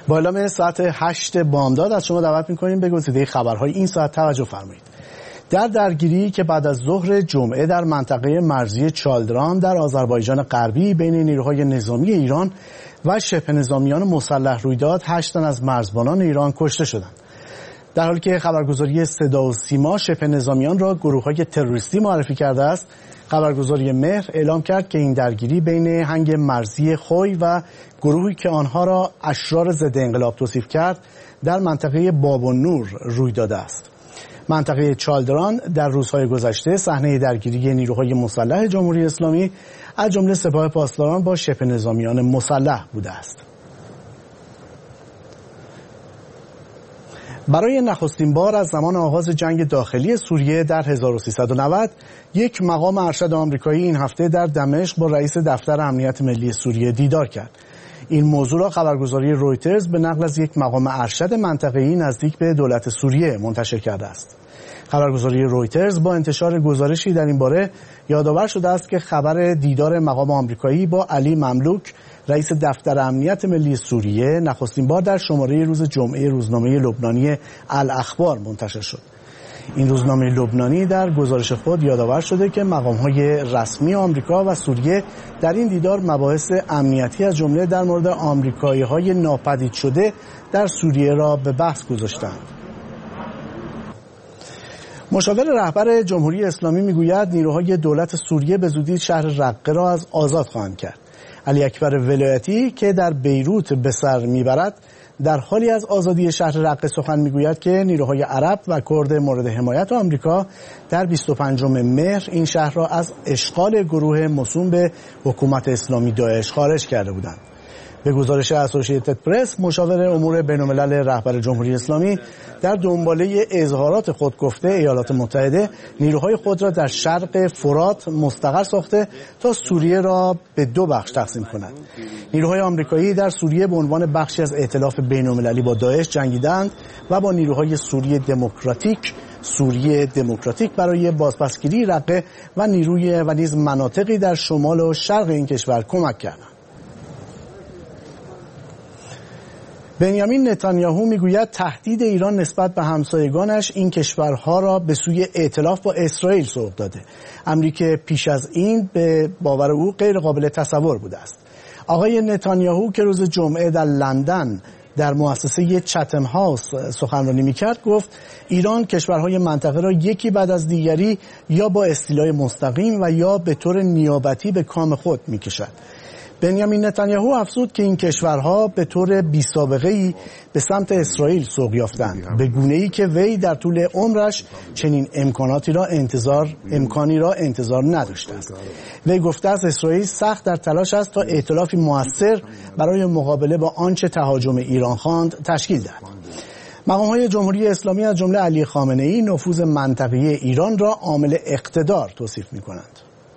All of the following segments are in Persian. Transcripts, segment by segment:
با اعلام ساعت 8 بامداد از شما دعوت می‌کنیم به گزیده خبرهای این ساعت توجه فرمایید. در درگیری که بعد از ظهر جمعه در منطقه مرزی چالدران در آذربایجان غربی بین نیروهای نظامی ایران و شبه نظامیان مسلح روی داد، 8 تن از مرزبانان ایران کشته شدند. در حالی که خبرگزاری صدا و سیما شبه نظامیان را گروه‌های تروریستی معرفی کرده است، خبرگزاری مهر اعلام کرد که این درگیری بین هنگ مرزی خوی و گروهی که آنها را اشرار ضد انقلاب توصیف کرد در منطقه باب‌النور روی داده است. منطقه چالدران در روزهای گذشته صحنه درگیری نیروهای مسلح جمهوری اسلامی از جمله سپاه پاسداران با شبه نظامیان مسلح بوده است. برای نخستین بار از زمان آغاز جنگ داخلی سوریه در 1390 یک مقام ارشد آمریکایی این هفته در دمشق با رئیس دفتر امنیت ملی سوریه دیدار کرد. این موضوع را خبرگزاری رویترز به نقل از یک مقام ارشد منطقه‌ای نزدیک به دولت سوریه منتشر کرده است. خبرگزاری رویترز با انتشار گزارشی در این باره یادآور شده است که خبر دیدار مقام آمریکایی با علی مملوک رئیس دفتر امنیت ملی سوریه نخستین بار در شماره روز جمعه روزنامه لبنانی الاخبار منتشر شد. این روزنامه لبنانی در گزارش خود یادآور شده که مقام‌های رسمی آمریکا و سوریه در این دیدار مباحث امنیتی از جمله در مورد آمریکایی‌های ناپدید شده در سوریه را به بحث گذاشتند. مشاور رهبر جمهوری اسلامی میگوید نیروهای دولت سوریه به زودی شهر رقه را از آزاد خواهند کرد. علی اکبر ولایتی که در بیروت به سر میبرد در حالی از آزادی شهر رقه سخن میگوید که نیروهای عرب و کرد مورد حمایت آمریکا در 25 مهر این شهر را از اشغال گروه موسوم به حکومت اسلامی داعش خارج کرده بودند. به گزارش اسوسییتد پرس، مشاور امور بین‌الملل رهبر جمهوری اسلامی در دنباله اظهارات خود گفته ایالات متحده نیروهای خود را در شرق فرات مستقر ساخته تا سوریه را به دو بخش تقسیم کند. نیروهای آمریکایی در سوریه به عنوان بخشی از ائتلاف بین‌المللی با داعش جنگیدند و با نیروهای سوریه دموکراتیک برای بازپسگیری رقه و نیز مناطقی در شمال و شرق این کشور کمک کردند. بنیامین نتانیاهو میگوید تهدید ایران نسبت به همسایگانش این کشورها را به سوی ائتلاف با اسرائیل سوق داده، امری که پیش از این به باور او غیر قابل تصور بوده است. آقای نتانیاهو که روز جمعه در لندن در مؤسسه چتم هاوس سخنرانی میکرد گفت ایران کشورهای منطقه را یکی بعد از دیگری یا با استیلای مستقیم و یا به طور نیابتی به کام خود میکشد. بنیامین نتانیاهو افزود که این کشورها به طور بی‌سابقه‌ای به سمت اسرائیل سوق یافتند، به گونه‌ای که وی در طول عمرش چنین امکانی را انتظار نداشته است. وی گفته است اسرائیل سخت در تلاش است تا ائتلافی مؤثر برای مقابله با آنچه تهاجم ایران خواند تشکیل دهد. مقام‌های جمهوری اسلامی از جمله علی خامنه‌ای نفوذ منطقه‌ای ایران را عامل اقتدار توصیف می‌کنند.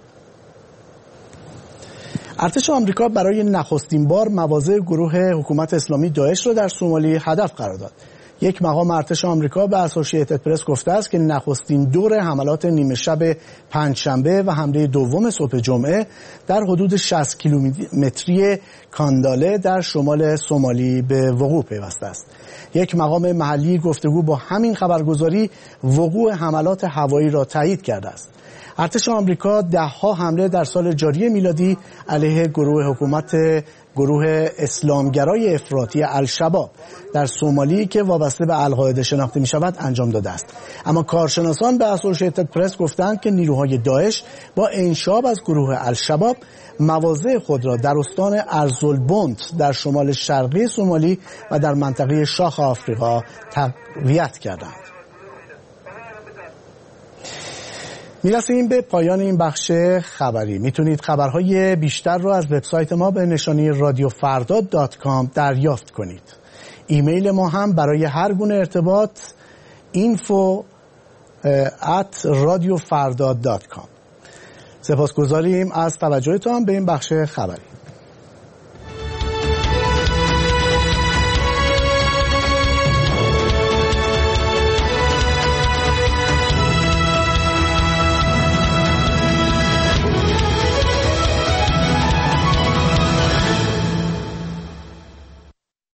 ارتش آمریکا برای نخستین بار مواضع گروه حکومت اسلامی داعش را در سومالی هدف قرار داد. یک مقام ارتش آمریکا به اسوسییتد پرس گفته است که نخستین دور حملات نیمه شب پنجشنبه و حمله دوم صبح جمعه در حدود 60 کیلومتری کانداله در شمال سومالی به وقوع پیوسته است. یک مقام محلی گفتگو با همین خبرگزاری وقوع حملات هوایی را تایید کرده است. ارتش آمریکا ده‌ها حمله در سال جاری میلادی علیه گروه اسلامگرای افراطی الشباب در سومالی که وابسته به القاعده شناخته می شود انجام داده است. اما کارشناسان به اسوسییتد پرس گفتند که نیروهای داعش با انشاب از گروه الشباب مواضع خود را در استان ارزلبونت در شمال شرقی سومالی و در منطقه شاخ آفریقا تقویت کردند. میرسیم به پایان این بخش خبری. میتونید خبرهای بیشتر رو از وبسایت ما به نشانی radiofardad.com دریافت کنید. ایمیل ما هم برای هر گونه ارتباط info@radiofardad.com. سپاسگزاریم از توجهتان به این بخش خبری.